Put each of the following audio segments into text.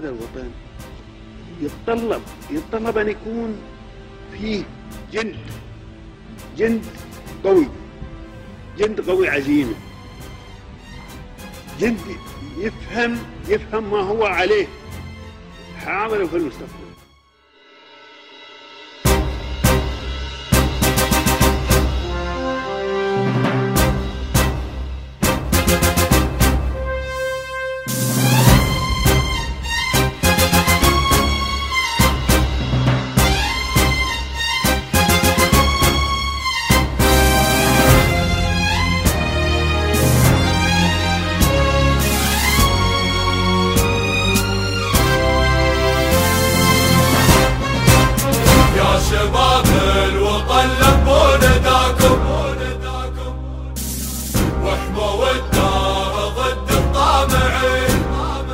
هذا الوطن يتطلب أن يكون فيه جند قوي عزيمة، جند يفهم ما هو عليه حاضر وفي المستقبل. شباب الوطن لبوا نداكم واحموا الدار ضد الطامعين،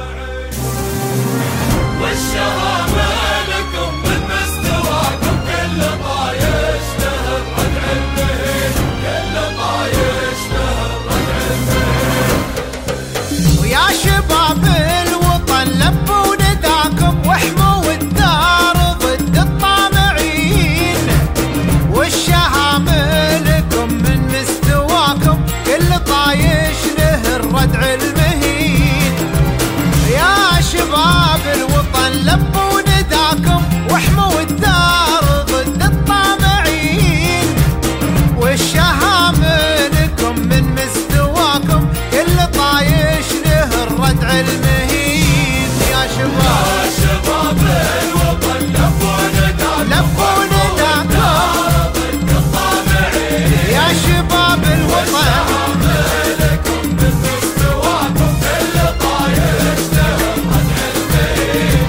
والشهامة لكم من مستواكم، كل طايش له الردع المهين، كل طايش له الردع المهين. ويا شباب الوطن لبوا نداكم واحموا الدار ضد الطامعين، والشهامة لكم من مستواكم، كل طايش له الردع المهين. يا شباب الوطن لبوا نداكم واحموا الدار ضد الطامعين، والشهامة لكم من مستواكم، كل طايش له الردع المهين. يا شباب الوطن لبوا نداكم ضد الطامعين، يا شباب الوطن لكم من مستواكم، كل طايش له الردع المهين.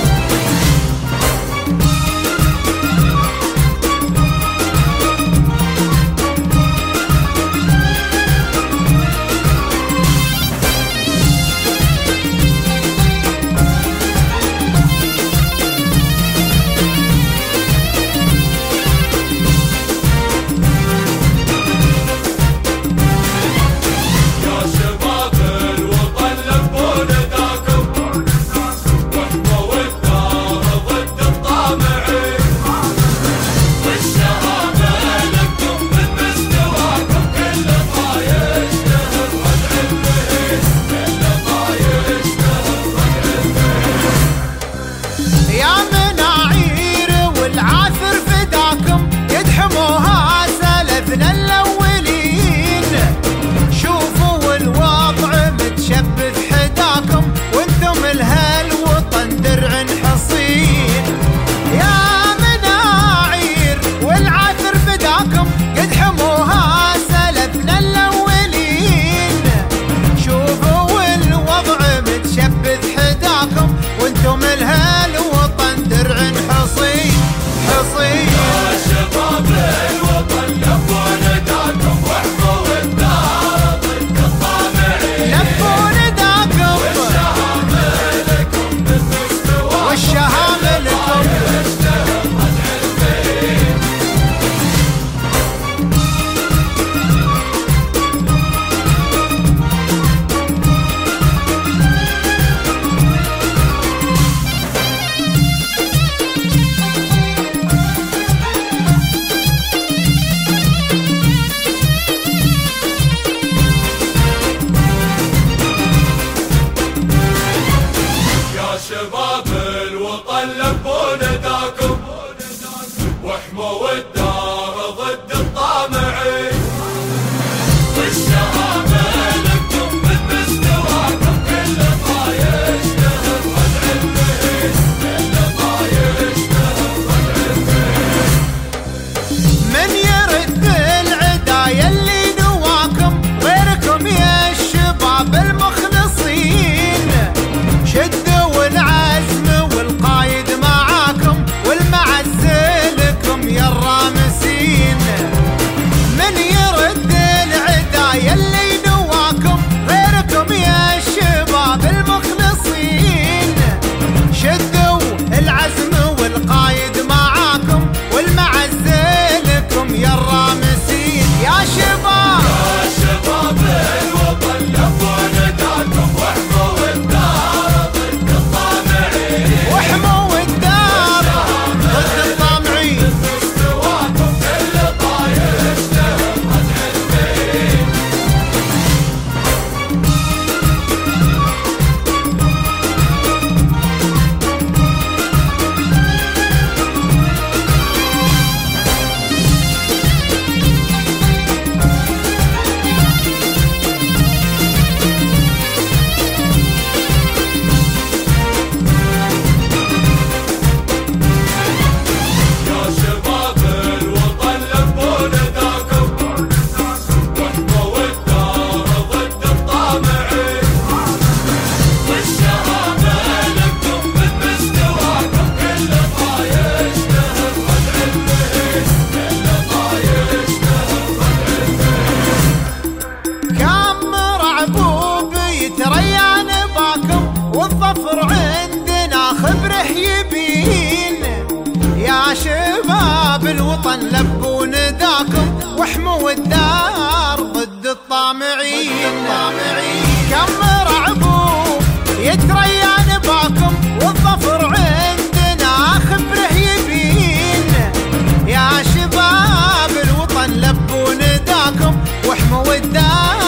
يا مناعير والعاثر فداكم، يدحموها سلفنا الأولين. شوفوا الوضع متشبث حداكم، وانتم لهالوطن درع حصين. يا مناعير والعاثر فداكم، يدحموها سلفنا الأولين. شوفوا الوضع متشبث حداكم، وانتم لهالوطن درع حصين. يا شباب الوطن لبوا نداكم واحموا الدار ضد الطامعين، لبوا نداكم والشهامة لكم من مستواكم، والشهامة لكم. طايش له الردع المهين. يا شباب الوطن لبوا نداكم واحموا الدار ضد الطامعين، والشهامة لكم من مستواكم، كل طايش له الردع المهين، كل طايش له الردع المهين. من يرد العدا يلي نواكم، غيركم يا الشباب المخلصين. شدوا العزم والقايد معاكم، والمعز لكم يا الرامس الوطن لبوا نداكم واحموا الدار ضد الطامعين. كم رعبوا يتريان باكم والظفر عندنا خبره يبين. يا شباب الوطن لبوا نداكم واحموا الدار